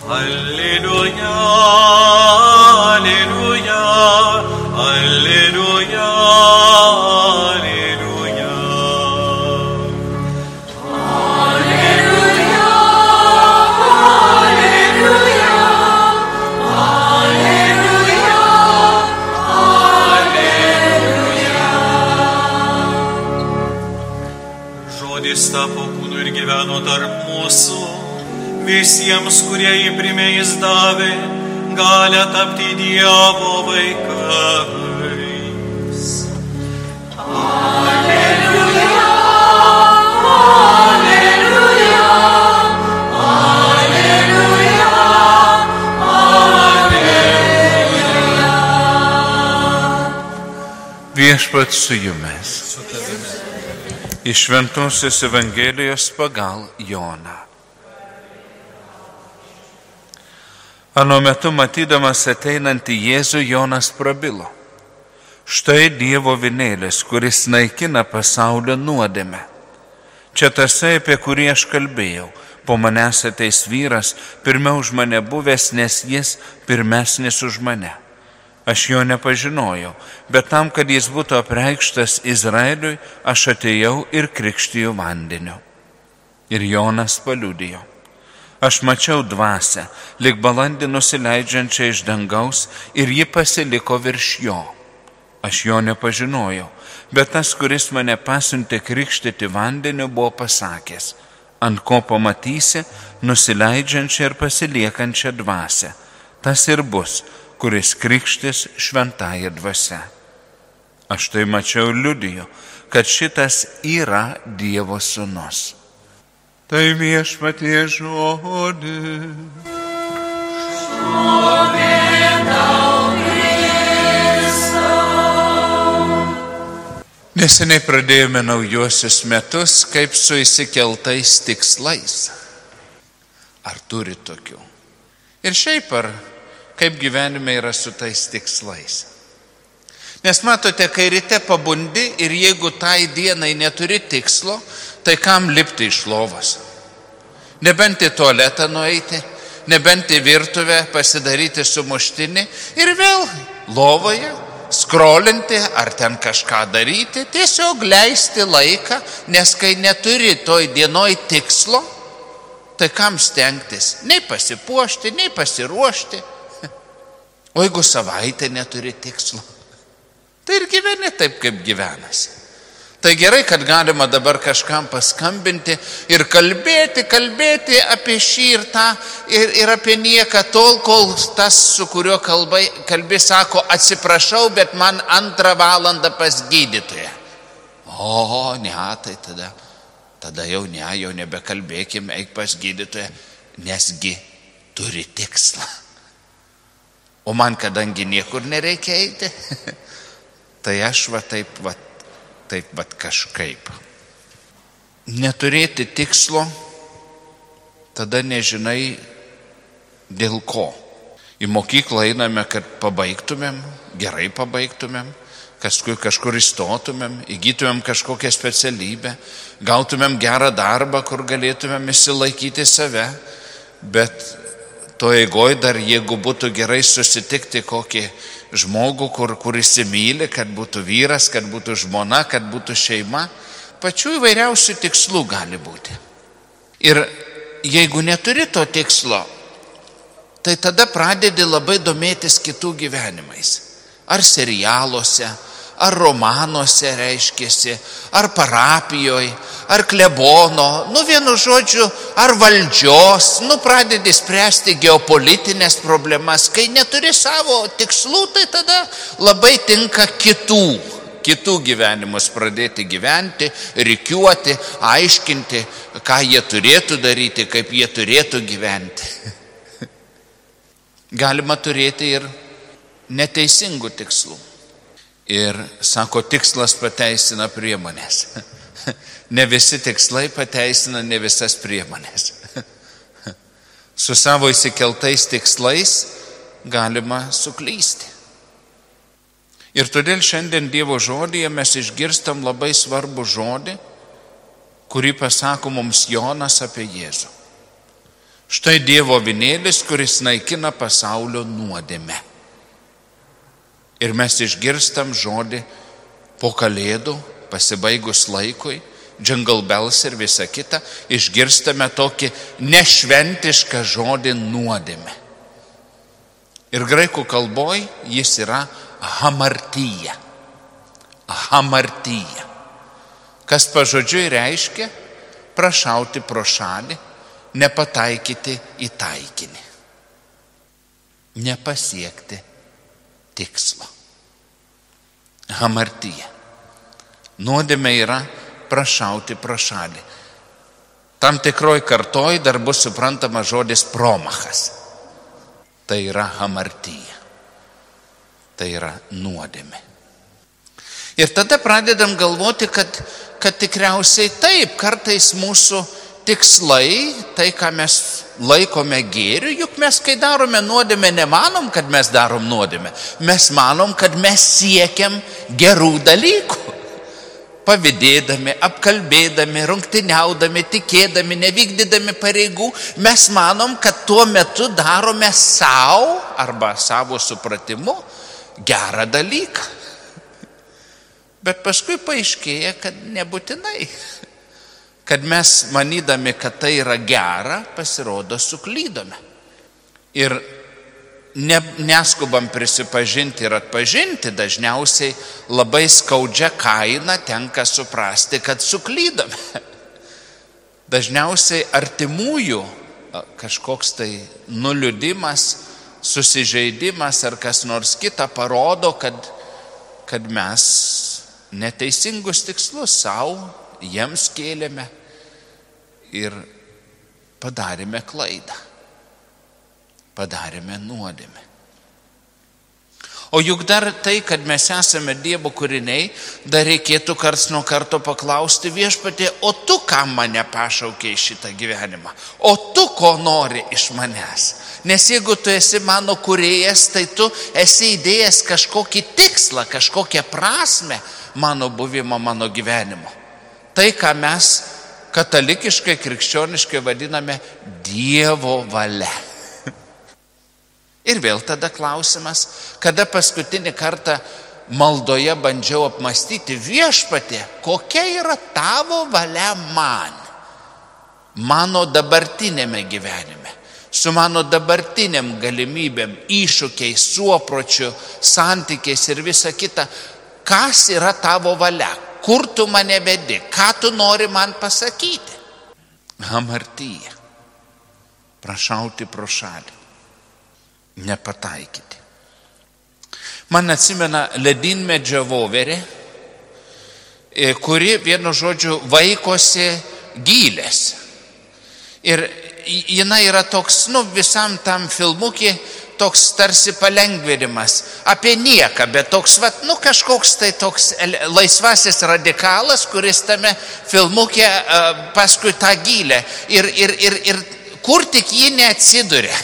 Alleluja, alleluja, alleluja, alleluja. Alleluja, alleluja, alleluja, alleluja. Žodis tapo kūnu ir gyveno tarp mūsų. Visiems, kurie jį primė, jis davė galę tapti Dievo vaikais. Alleluja, alleluja, alleluja, alleluja. Viešpats su jumis. Iš Šventosios Evangelijos pagal Joną. Anu metu matydamas ateinantį Jėzų, Jonas prabilo. Štai Dievo avinėlis, kuris naikina pasaulio nuodėmę. Čia tasai, apie kurį aš kalbėjau. Po manęs ateis vyras, pirmiau už mane buvęs, nes jis pirmesnis už mane. Aš jo nepažinojau, bet tam, kad jis būtų apreikštas Izraeliui, aš atėjau ir krikštijau vandeniu. Ir Jonas paliudijo. Aš mačiau dvasią, lyg balandį nusileidžiančią iš dangaus, ir ji pasiliko virš jo. Aš jo nepažinojau, bet tas, kuris mane pasiuntė krikštyti vandeniu, buvo pasakęs, ant ko pamatysi nusileidžiančią ir pasiliekančią dvasią. Tas ir bus, kuris krikštis šventąja dvasia. Aš tai mačiau ir liudiju, kad šitas yra Dievo sūnus. Tai Viešpatie žodis. Šlovė tau, Kristau. Neseniai pradėjome naujuosius metus kaip su išsikeltais tikslais. Ar turi tokių? Ir šiaip ar kaip gyvenime yra su tais tikslais? Nes matote, kai ryte pabundi ir jeigu tai dienai neturi tikslo, tai kam lipti iš lovos? Nebent į tualetą nueiti, nebent į virtuvę pasidaryti sumuštinį ir vėl lovoje skrolinti ar ten kažką daryti, tiesiog leisti laiką, nes kai neturi toj dienoj tikslo, tai kam stengtis? Nei pasipuošti, nei pasiruošti. O jeigu savaitę neturi tikslo, tai ir gyveni taip, kaip gyvenasi. Tai gerai, kad galima dabar kažkam paskambinti ir kalbėti apie šį ir tą ir apie nieką tol, kol tas, su kuriuo kalbi, sako, atsiprašau, bet man 2 valandą pas gydytoją. O, ne, tai tada jau nebekalbėkim, eik pas gydytoją, nesgi turi tikslą. O man, kadangi niekur nereikia eiti, tai aš taip kažkaip. Neturėti tikslo, tada nežinai dėl ko. Į mokyklą einame, kad pabaigtumėm, gerai pabaigtumėm, kažkur įstotumėm, įgytumėm kažkokią specialybę, gautumėm gerą darbą, kur galėtumėm išsilaikyti save, bet to eigoj dar, jeigu būtų gerai susitikti kokį žmogų, kur įsimyli, kad būtų vyras, kad būtų žmona, kad būtų šeima, pačių įvairiausių tikslų gali būti. Ir jeigu neturi to tikslo, tai tada pradedi labai domėtis kitų gyvenimais. Ar serialuose, ar romanuose reiškiasi, ar parapijoje, ar klebono, vienu žodžiu, ar valdžios, pradedi spręsti geopolitinės problemas. Kai neturi savo tikslų, tai tada labai tinka kitų gyvenimus pradėti gyventi, rikiuoti, aiškinti, ką jie turėtų daryti, kaip jie turėtų gyventi. Galima turėti ir neteisingų tikslų. Ir sako, tikslas pateisina priemonės. Ne visi tikslai pateisina ne visas priemonės. Su savo įsikeltais tikslais galima suklysti. Ir todėl šiandien Dievo žodyje mes išgirstam labai svarbų žodį, kurį pasako mums Jonas apie Jėzų. Štai Dievo avinėlis, kuris naikina pasaulio nuodėmę. Ir mes išgirstam žodį po Kalėdų, pasibaigus laikui, Jingle Bells ir visa kita, išgirstame tokį nešventišką žodį nuodėmę. Ir graikų kalboj jis yra hamartyja. Hamartyja. Kas pažodžiui reiškia prašauti pro šalį, nepataikyti į taikinį. Nepasiekti tikslo. Hamartyja. Nuodėmė yra prašauti pro šalį. Tam tikroj kartoj dar bus suprantama žodis promachas. Tai yra hamartyja. Tai yra nuodėmė. Ir tada pradedam galvoti, kad tikriausiai taip, kartais mūsų tikslai, tai ką mes laikome gėriu, juk mes, kai darome nuodėmę, nemanom, kad mes darom nuodėmę. Mes manom, kad mes siekiam gerų dalykų. Pavydėdami, apkalbėdami, rungtyniaudami, tikėdami, nevykdydami pareigų, mes manom, kad tuo metu darome savo arba savo supratimu gerą dalyką. Bet paskui paaiškėja, kad nebūtinai. Kad mes manydami, kad tai yra gera, pasirodo suklydome. Ir neskubam prisipažinti ir atpažinti, dažniausiai labai skaudžia kaina tenka suprasti, kad suklydome. Dažniausiai artimųjų kažkoks tai nuliūdimas, susižeidimas ar kas nors kita parodo, kad mes neteisingus tikslus savo jiems kėlėme ir padarėme klaidą. Padarėme nuodėmę. O juk dar tai, kad mes esame Dievo kūriniai, dar reikėtų karts nuo karto paklausti Viešpatie, o tu kam mane pašaukei į šitą gyvenimą? O tu ko nori iš manęs? Nes jeigu tu esi mano kūrėjas, tai tu esi įdėjęs kažkokį tikslą, kažkokią prasmę mano buvimo, mano gyvenimo. Tai, ką mes katalikiškai, krikščioniškai vadiname Dievo valia. Ir vėl tada klausimas, kada paskutinį kartą maldoje bandžiau apmastyti Viešpatie, kokia yra tavo valia man, mano dabartinėme gyvenime, su mano dabartiniam galimybėm, iššūkiais, suopročiu, santykiais ir visa kita, kas yra tavo valia, kur tu mane vedi, ką tu nori man pasakyti. Hamartyja, prašauti pro šalį. Nepataikyti. Man atsimena ledynmedžio voverė, kuri vienu žodžiu vaikosi gylės. Ir jinai yra toks, visam tam filmukė, toks tarsi palengvinimas apie nieką, bet toks, kažkoks tai toks laisvasis radikalas, kuris tame filmukė paskui tą gylę. Ir kur tik ji neatsiduria.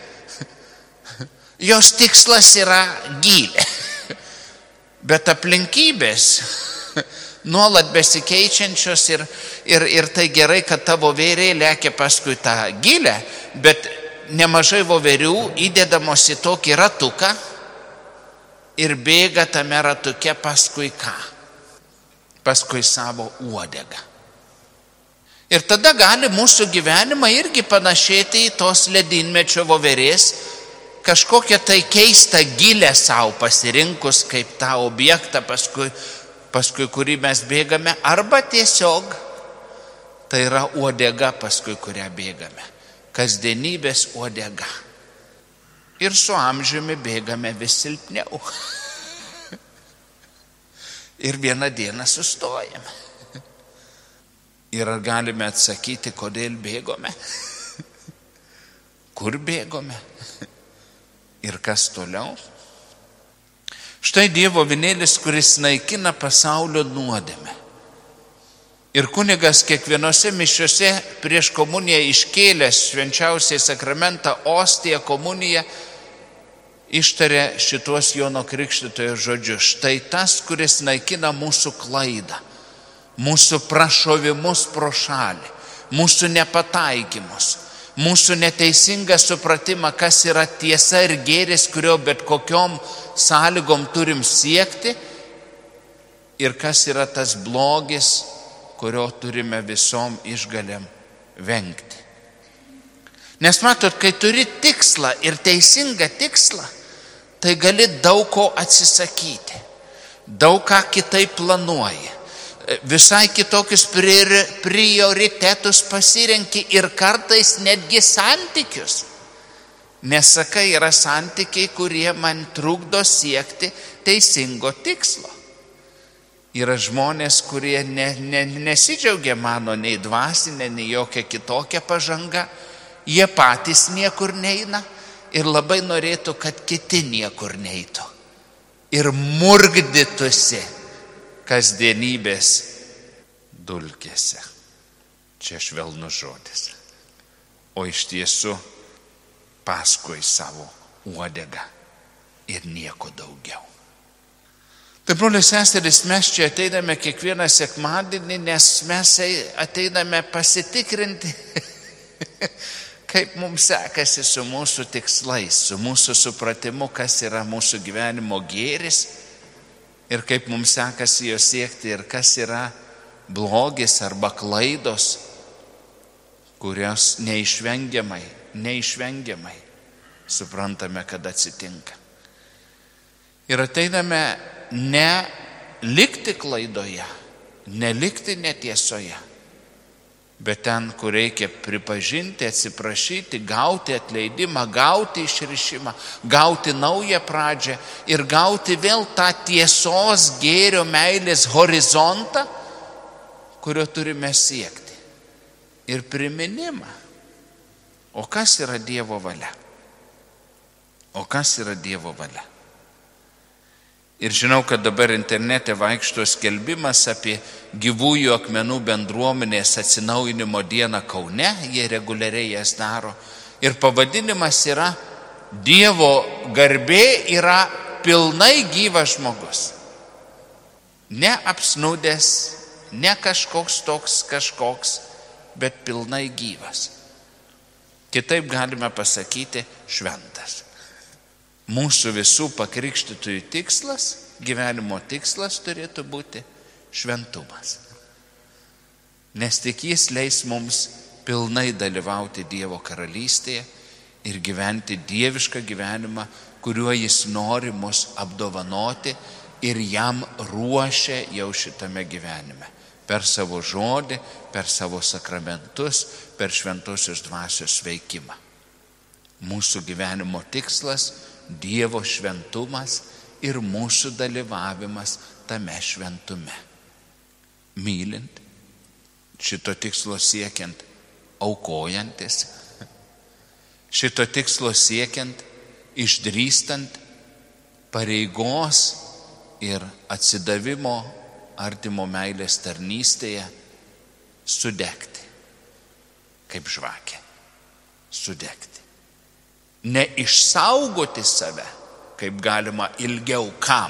Jos tikslas yra gylė. Bet aplinkybės nuolat besikeičiančios ir tai gerai, kad ta voverė lekia paskui tą gylę, bet nemažai voverių įdedamos į tokį ratuką ir bėga tame ratuke paskui ką? Paskui savo uodegą. Ir tada gali mūsų gyvenimą irgi panašėti į tos ledynmečio voverės, kažkokią tai keistą gilę savo pasirinkus kaip tą objektą, paskui kurį mes bėgame, arba tiesiog tai yra uodega, paskui kurią bėgame. Kasdienybės uodega. Ir su amžiumi bėgame vis silpniau. Ir vieną dieną sustojame. Ir ar galime atsakyti, kodėl bėgome? Kur bėgome? Ir kas toliau? Štai Dievo avinėlis, kuris naikina pasaulio nuodėmę. Ir kunigas kiekvienose mišiose prieš komuniją iškėlęs švenčiausiai sakramentą, ostiją, komuniją, ištarė šituos Jono Krikštytojo žodžius. Štai tas, kuris naikina mūsų klaidą, mūsų prašovimus pro šalį, mūsų nepataikymus, mūsų neteisingą supratimą, kas yra tiesa ir gėris, kurio bet kokiom sąlygom turim siekti, ir kas yra tas blogis, kurio turime visom išgalėm vengti. Nes matot, kai turi tikslą ir teisingą tikslą, tai gali daug ko atsisakyti, daug ką kitaip planuoji, visai kitokius prioritetus pasirenki ir kartais netgi santykius. Nes sakai, yra santykiai, kurie man trukdo siekti teisingo tikslo. Yra žmonės, kurie nesidžiaugia mano nei dvasinė, nei jokia kitokia pažanga. Jie patys niekur neina ir labai norėtų, kad kiti niekur neitų. Ir murgdytųsi kasdienybės dulkėse. Čia švelnus žodis. O iš tiesų paskui savo uodegą ir nieko daugiau. Tai, broliai seserys, mes čia ateiname kiekvieną sekmadienį, nes mes ateiname pasitikrinti, kaip mums sekasi su mūsų tikslais, su mūsų supratimu, kas yra mūsų gyvenimo gėris ir kaip mums sekasi jo siekti ir kas yra blogis arba klaidos, kurios neišvengiamai suprantame, kad atsitinka. Ir ateiname ne likti klaidoje, nelikti netiesoje, bet ten, kur reikia pripažinti, atsiprašyti, gauti atleidimą, gauti išrišimą, gauti naują pradžią ir gauti vėl tą tiesos, gėrio, meilės horizontą, kurio turime siekti. Ir priminimą. O kas yra Dievo valia? O kas yra Dievo valia? Ir žinau, kad dabar internete vaikšto skelbimas apie gyvųjų akmenų bendruomenės atsinaujinimo dieną Kaune, jie reguliariai jas daro. Ir pavadinimas yra Dievo garbė yra pilnai gyvas žmogus. Ne apsnūdęs, ne kažkoks, bet pilnai gyvas. Kitaip galime pasakyti šventas. Mūsų visų pakrikštytųjų tikslas, gyvenimo tikslas turėtų būti šventumas. Nes tik jis leis mums pilnai dalyvauti Dievo karalystėje ir gyventi dievišką gyvenimą, kuriuo jis nori mus apdovanoti ir jam ruošia jau šitame gyvenime. Per savo žodį, per savo sakramentus, per šventosios dvasios veikimą. Mūsų gyvenimo tikslas Dievo šventumas ir mūsų dalyvavimas tame šventume. Mylint, šito tikslo siekiant, aukojantis, šito tikslo siekiant, išdrįstant pareigos ir atsidavimo artimo meilės tarnystėje sudegti, kaip žvakė, sudegti. Neišsaugoti save, kaip galima ilgiau kam,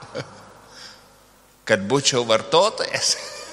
kad būčiau vartotojas,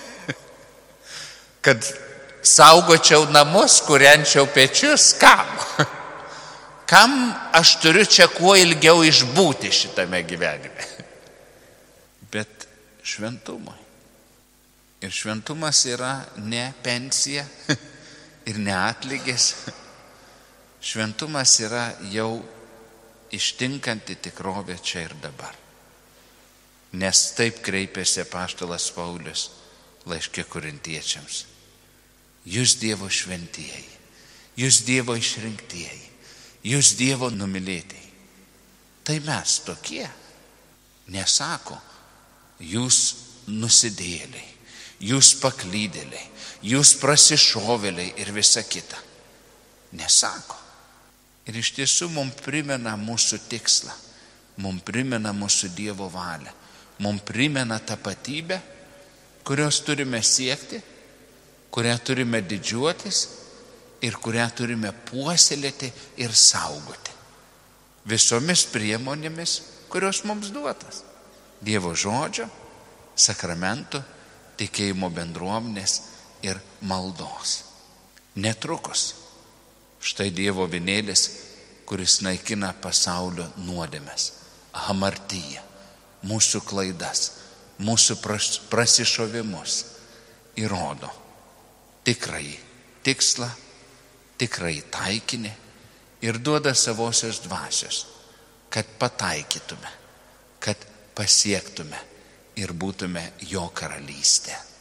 kad saugočiau namus, kūrenčiau pečius, kam? Kam aš turiu čia kuo ilgiau išbūti šitame gyvenime? Bet šventumui. Ir šventumas yra ne pensija ir ne atlygis. Šventumas yra jau ištinkanti tikrovė čia ir dabar. Nes taip kreipėsi apaštalas Paulius laiške korintiečiams. Jūs Dievo šventieji, jūs Dievo išrinktieji, jūs Dievo numylėtieji. Tai mes tokie. Nesako, jūs nusidėjėliai, jūs paklydėliai, jūs prasišovėliai ir visa kita. Nesako. Ir iš tiesų mums primena mūsų tikslą, mums primena mūsų Dievo valią, mums primena tapatybę, kurios turime siekti, kurią turime didžiuotis ir kurią turime puoselėti ir saugoti. Visomis priemonėmis, kurios mums duotas. Dievo žodžio, sakramentų, tikėjimo bendruomenės ir maldos. Netrukus Štai Dievo avinėlis, kuris naikina pasaulio nuodėmes, hamartyje, mūsų klaidas, mūsų prasišovimus, įrodo tikrąjį tikslą, tikrąjį taikinį ir duoda savosios dvasios, kad pataikytume, kad pasiektume ir būtume jo karalystė.